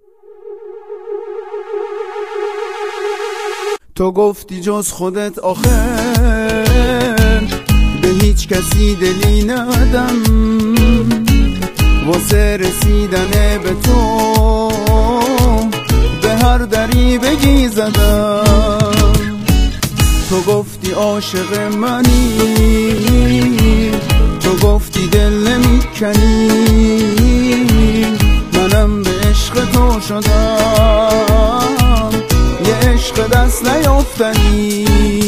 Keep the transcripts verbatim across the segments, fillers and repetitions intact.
تو گفتی جز خودت آخر به هیچ کسی دلی ندم، واسه رسیدن به تو به هر دری بگی زدم. تو گفتی عاشق منی، تو گفتی دل نمیکنی، منم به عشق تو شدم یه عشق دست نیافتنی.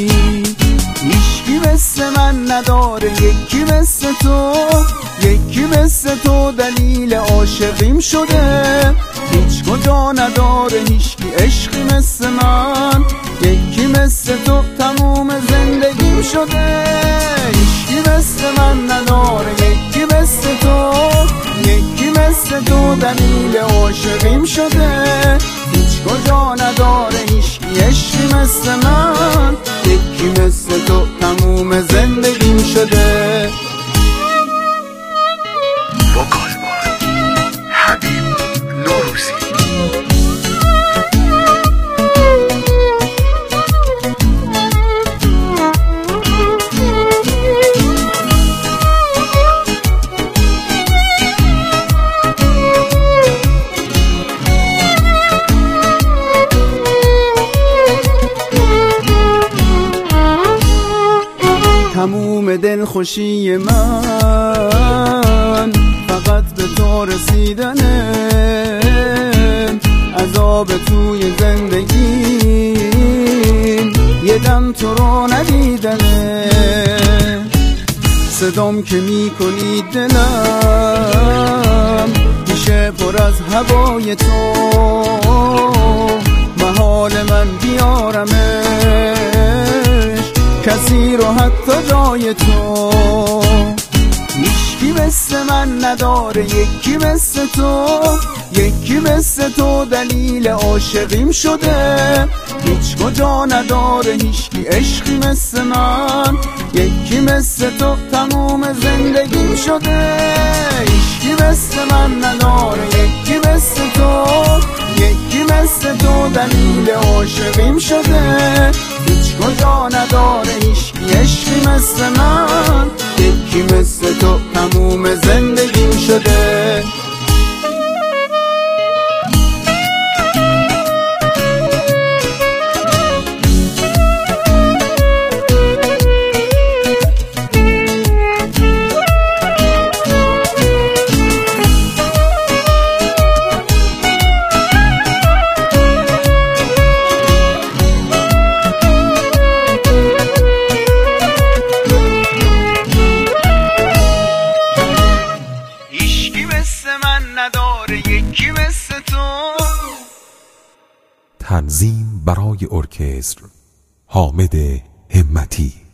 هیچکی مثل من نداره، یکی مثل تو، یکی مثل تو دلیل عاشقیم شده. هیچ کجا نداره هیچکی عشقی مثل من، یکی مثل تو تموم زندگیم شده. هیچکی مثل من نداره، یکی مثل تو، یکی مثل تو دلیل عاشقیم شده. هیچ کجا نداره هیچکی عشقی مثل من، یکی مثل تو تموم زندگیم شده. تموم دل خوشی من فقط به تو رسیدنه، عذاب توی زندگی یه دم تو رو ندیدنه. صدام که میکنی دلم میشه پر از هوای تو، محال من بیارمش کسی رو حتی جای تو. هیچکی مثل من نداره، یکی مثل تو، یکی مثل تو دلیل عاشقیم شده. هیچ کجا نداره هیچکی عشقی مثل من، یکی مثل تو تموم زندگیم شده. هیچکی مثل من نداره، یکی مثل تو، یکی مثل تو دلیل عاشقیم شده. هیچ کجا نداره هیچکی عشقی مثل من، یکی مثل تو تموم زندگیم شده. یکی مثل تو. تنظیم برای ارکستر حامد همتی.